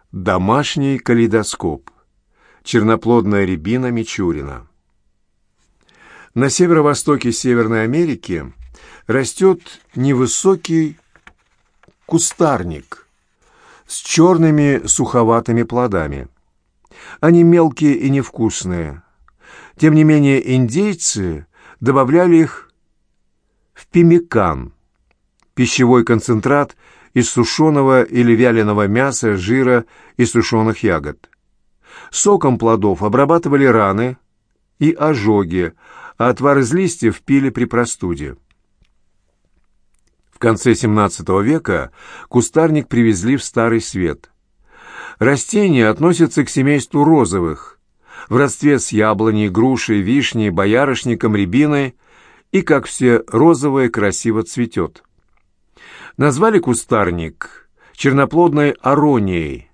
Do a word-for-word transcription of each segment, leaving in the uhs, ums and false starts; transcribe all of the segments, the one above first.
Домашний калейдоскоп. Черноплодная рябина Мичурина. На северо-востоке Северной Америки растет невысокий кустарник с черными суховатыми плодами. Они мелкие и невкусные. Тем не менее, индейцы добавляли их в пемикан, пищевой концентрат из сушеного или вяленого мяса, жира и сушеных ягод. Соком плодов обрабатывали раны и ожоги, а отвар из листьев пили при простуде. В конце семнадцатого века кустарник привезли в Старый Свет. Растение относится к семейству розовых, в родстве с яблоней, грушей, вишней, боярышником, рябиной и, как все розовое, красиво цветет. Назвали кустарник черноплодной аронией.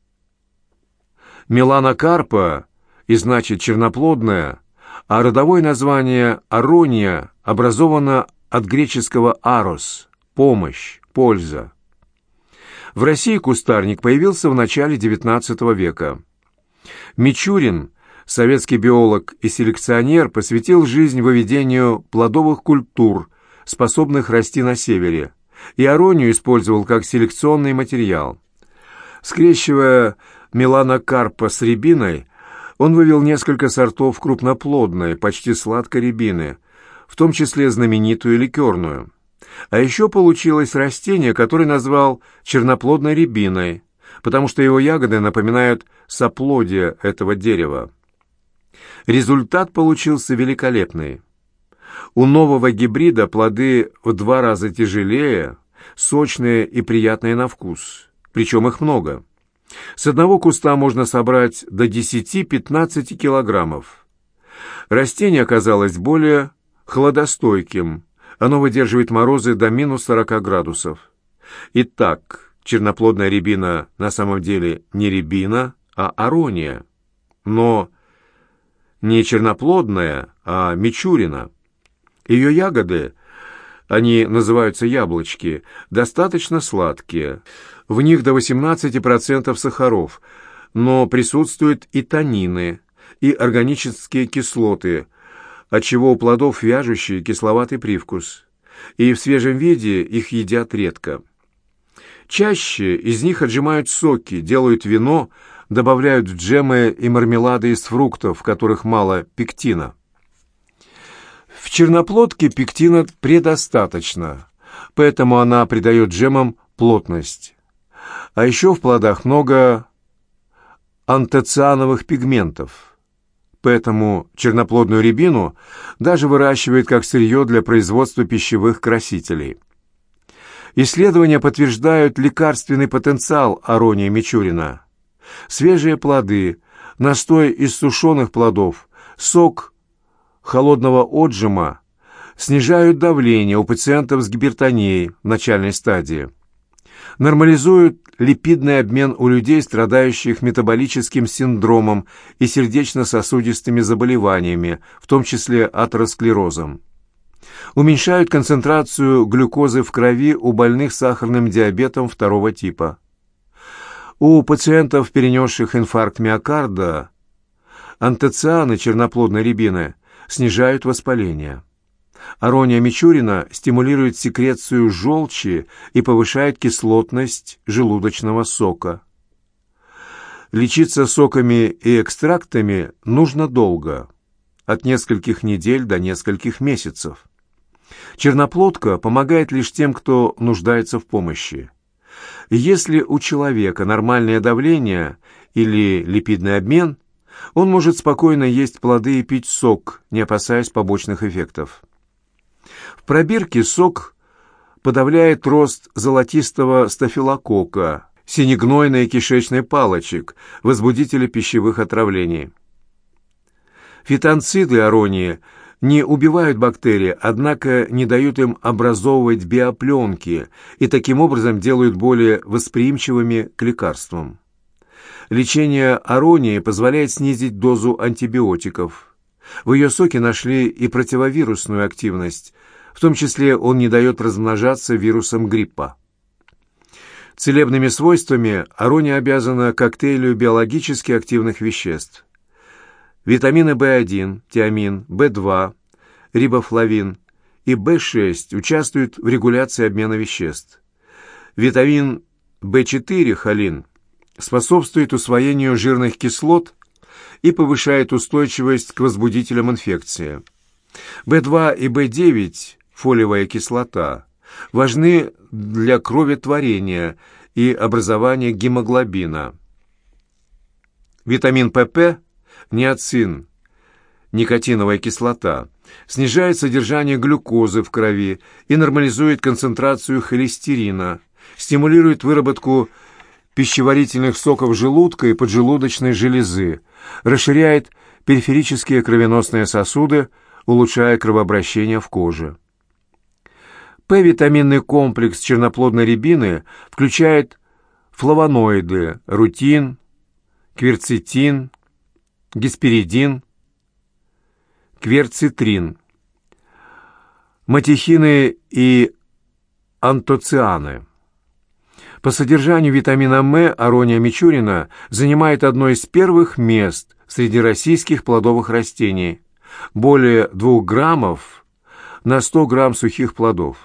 Меланокарпа и значит черноплодная, а родовое название арония образовано от греческого «арос» – помощь, польза. В России кустарник появился в начале девятнадцатого века. Мичурин, советский биолог и селекционер, посвятил жизнь выведению плодовых культур, способных расти на севере, и аронию использовал как селекционный материал. Скрещивая меланокарпа с рябиной, он вывел несколько сортов крупноплодной, почти сладкой рябины, в том числе знаменитую ликерную. А еще получилось растение, которое назвал черноплодной рябиной, потому что его ягоды напоминают соплодие этого дерева. Результат получился великолепный. У нового гибрида плоды в два раза тяжелее, сочные и приятные на вкус, причем их много. С одного куста можно собрать до десяти-пятнадцати килограммов. Растение оказалось более холодостойким, оно выдерживает морозы до минус сорока градусов. Итак, черноплодная рябина на самом деле не рябина, а арония, но не черноплодная, а мичурина. Ее ягоды, они называются яблочки, достаточно сладкие. В них до восемнадцати процентов сахаров, но присутствуют и танины, и органические кислоты, отчего у плодов вяжущий кисловатый привкус, и в свежем виде их едят редко. Чаще из них отжимают соки, делают вино, добавляют в джемы и мармелады из фруктов, в которых мало пектина. В черноплодке пектина предостаточно, поэтому она придает джемам плотность. А еще в плодах много антоциановых пигментов, поэтому черноплодную рябину даже выращивают как сырье для производства пищевых красителей. Исследования подтверждают лекарственный потенциал аронии Мичурина. Свежие плоды, настой из сушеных плодов, сок холодного отжима снижают давление у пациентов с гипертонией в начальной стадии, нормализуют липидный обмен у людей, страдающих метаболическим синдромом и сердечно-сосудистыми заболеваниями, в том числе атеросклерозом, уменьшают концентрацию глюкозы в крови у больных сахарным диабетом второго типа. У пациентов, перенесших инфаркт миокарда, антоцианы черноплодной рябины снижают воспаление. Арония Мичурина стимулирует секрецию желчи и повышает кислотность желудочного сока. Лечиться соками и экстрактами нужно долго, от нескольких недель до нескольких месяцев. Черноплодка помогает лишь тем, кто нуждается в помощи. Если у человека нормальное давление или липидный обмен, он может спокойно есть плоды и пить сок, не опасаясь побочных эффектов. В пробирке сок подавляет рост золотистого стафилококка, синегнойной кишечной палочек, возбудителя пищевых отравлений. Фитонциды аронии не убивают бактерии, однако не дают им образовывать биопленки и таким образом делают более восприимчивыми к лекарствам. Лечение аронии позволяет снизить дозу антибиотиков. В ее соке нашли и противовирусную активность, в том числе он не дает размножаться вирусом гриппа. Целебными свойствами арония обязана коктейлю биологически активных веществ. Витамины В один, тиамин, В два, рибофлавин и В шесть участвуют в регуляции обмена веществ. Витамин В четыре, холин, способствует усвоению жирных кислот и повышает устойчивость к возбудителям инфекции. В два и В девять, фолиевая кислота, важны для кроветворения и образования гемоглобина. Витамин ПП, ниацин, никотиновая кислота, снижает содержание глюкозы в крови и нормализует концентрацию холестерина, стимулирует выработку пищеварительных соков желудка и поджелудочной железы, расширяет периферические кровеносные сосуды, улучшая кровообращение в коже. П-витаминный комплекс черноплодной рябины включает флавоноиды, рутин, кверцетин, гесперидин, кверцитрин, матехины и антоцианы. По содержанию витамина М арония мичурина занимает одно из первых мест среди российских плодовых растений, более двух граммов на сто грамм сухих плодов.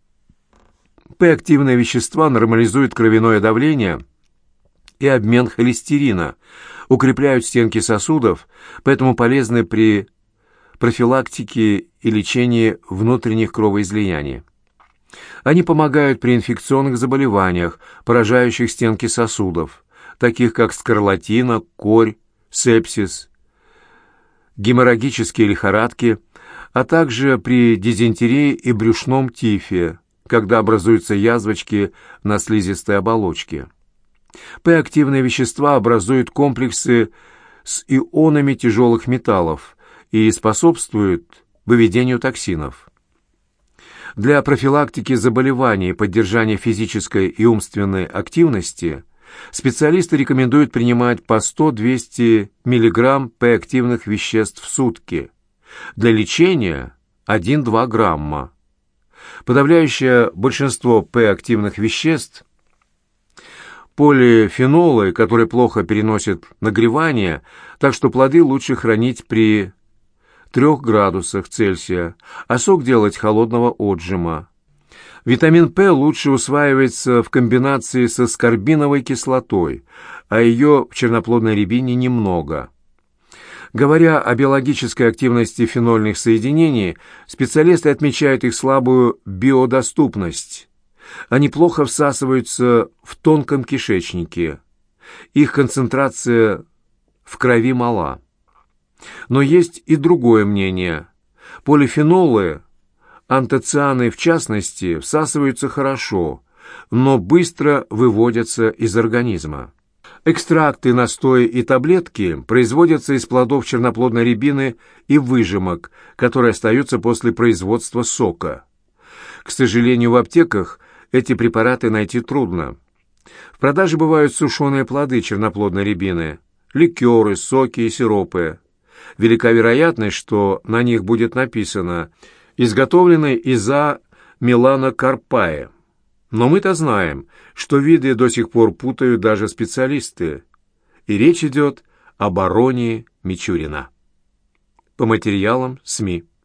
П-активные вещества нормализуют кровяное давление и обмен холестерина, укрепляют стенки сосудов, поэтому полезны при профилактике и лечении внутренних кровоизлияний. Они помогают при инфекционных заболеваниях, поражающих стенки сосудов, таких как скарлатина, корь, сепсис, геморрагические лихорадки, а также при дизентерии и брюшном тифе, когда образуются язвочки на слизистой оболочке. П-активные вещества образуют комплексы с ионами тяжелых металлов и способствуют выведению токсинов. Для профилактики заболеваний и поддержания физической и умственной активности специалисты рекомендуют принимать по сто-двести миллиграмм П-активных веществ в сутки. Для лечения один-два грамма. Подавляющее большинство П-активных веществ – полифенолы, которые плохо переносят нагревание, так что плоды лучше хранить при трёх градусах Цельсия, а сок делать холодного отжима. Витамин П лучше усваивается в комбинации со аскорбиновой кислотой, а ее в черноплодной рябине немного. Говоря о биологической активности фенольных соединений, специалисты отмечают их слабую биодоступность. Они плохо всасываются в тонком кишечнике. Их концентрация в крови мала. Но есть и другое мнение. Полифенолы, антоцианы в частности, всасываются хорошо, но быстро выводятся из организма. Экстракты, настои и таблетки производятся из плодов черноплодной рябины и выжимок, которые остаются после производства сока. К сожалению, в аптеках эти препараты найти трудно. В продаже бывают сушеные плоды черноплодной рябины, ликеры, соки и сиропы. Велика вероятность, что на них будет написано «изготовленный из А. меланокарпаe». Но мы-то знаем, что виды до сих пор путают даже специалисты. И речь идет об аронии мичурина. По материалам СМИ.